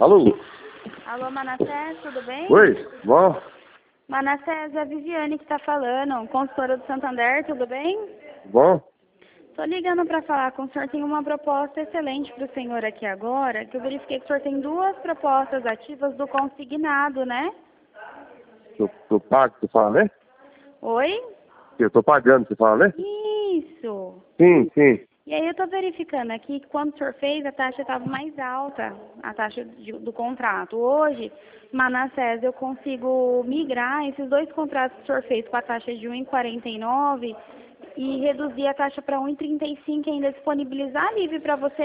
Alô? Alô, Manassés, tudo bem? Oi, bom? Manassés, é a Viviane que está falando, consultora do Santander, tudo bem? Bom? Estou ligando para falar com o senhor, tem uma proposta excelente para o senhor aqui agora, que eu verifiquei que o senhor tem duas propostas ativas do consignado, né? Eu pago, você fala, né? Oi? Eu tô pagando, você fala, né? Isso! Sim. E aí eu estou verificando aqui que quando o senhor fez, a taxa estava mais alta, a taxa do contrato. Hoje, Manassés, eu consigo migrar esses dois contratos que o senhor fez com a taxa de 1,49 e reduzir a taxa para 1,35 e ainda disponibilizar livre para você R$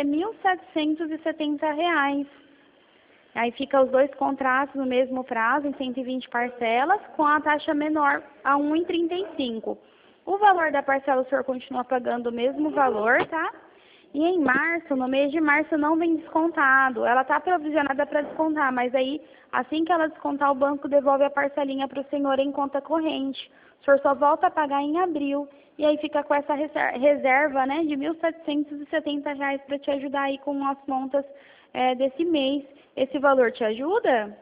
1.770. Aí fica os dois contratos no mesmo prazo, em 120 parcelas, com a taxa menor a 1,35. O valor da parcela o senhor continua pagando o mesmo valor, tá? E em março, no mês de março, não vem descontado. Ela está provisionada para descontar, mas aí, assim que ela descontar, o banco devolve a parcelinha para o senhor em conta corrente. O senhor só volta a pagar em abril. E aí fica com essa reserva, né, de R$ 1.770 para te ajudar aí com as contas desse mês. Esse valor te ajuda?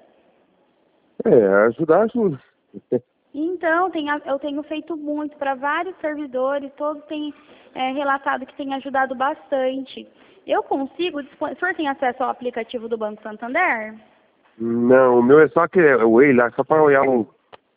Ajuda. Então, eu tenho feito muito para vários servidores, todos têm relatado que tem ajudado bastante. Eu consigo, o senhor tem acesso ao aplicativo do Banco Santander? Não, o meu é só que o Way lá, só para olhar um...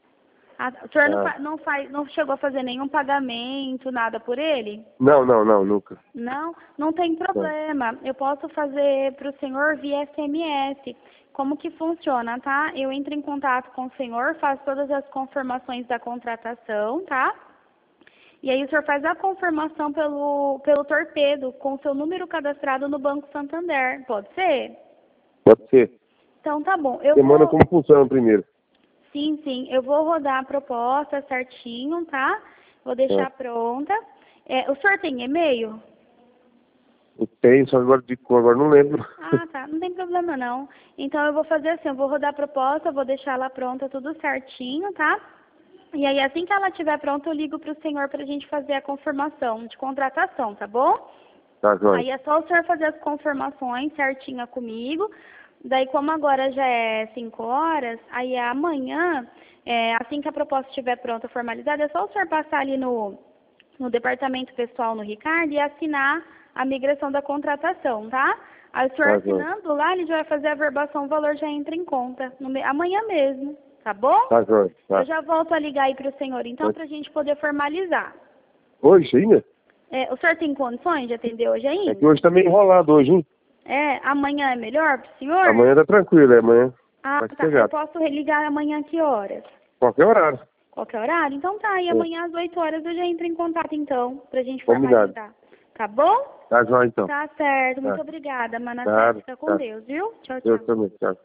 O senhor não chegou a fazer nenhum pagamento, nada por ele? Não, nunca. Não tem Não. problema. Eu posso fazer para o senhor via SMS. Como que funciona, tá? Eu entro em contato com o senhor, faço todas as confirmações da contratação, tá? E aí o senhor faz a confirmação pelo torpedo, com o seu número cadastrado no Banco Santander. Pode ser? Pode ser. Então tá bom. Semana como funciona primeiro. Sim. Eu vou rodar a proposta certinho, tá? Vou deixar pronta. O senhor tem e-mail? Eu tenho, só agora de cor, agora não lembro. Ah, tá. Não tem problema, não. Então, eu vou fazer assim, eu vou rodar a proposta, vou deixar ela pronta tudo certinho, tá? E aí, assim que ela estiver pronta, eu ligo para o senhor para a gente fazer a confirmação de contratação, tá bom? Tá, joia. Aí é só o senhor fazer as confirmações certinha comigo. Daí, como agora já é 5 horas, aí amanhã, assim que a proposta estiver pronta, formalizada, é só o senhor passar ali no departamento pessoal no Ricardo e assinar a migração da contratação, tá? Aí o senhor assinando lá, ele já vai fazer a verbação, o valor já entra em conta, amanhã mesmo, tá bom? Tá, joia. Tá. Eu já volto a ligar aí para o senhor, então, para a gente poder formalizar. Hoje ainda? O senhor tem condições de atender hoje ainda? É que hoje tá meio enrolado hoje, hein? Amanhã é melhor para o senhor? Amanhã tá tranquilo, amanhã. Ah, Vai tá. chegar. Eu posso ligar amanhã a que horas? Qualquer horário. Qualquer horário? Então tá, e amanhã às 8 horas eu já entro em contato então, pra gente Combinado. formalizar. Tá bom? Tá, joia, então. Tá certo, muito Tá. obrigada, Manassés. Tá, Fica com tá. Deus, viu? Tchau, Eu tchau. também, tchau.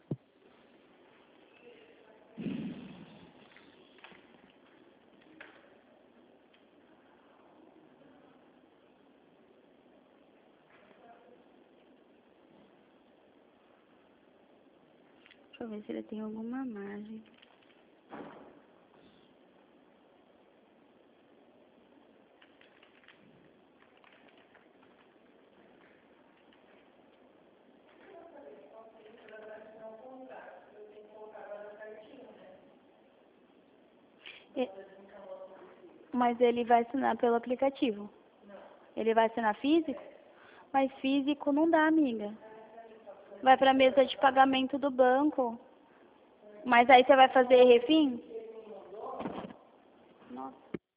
Deixa eu ver se ele tem alguma margem. E- Mas ele vai assinar pelo aplicativo. Ele vai assinar físico? Mas físico não dá, amiga. Vai pra mesa de pagamento do banco. Mas aí você vai fazer refim? Nossa.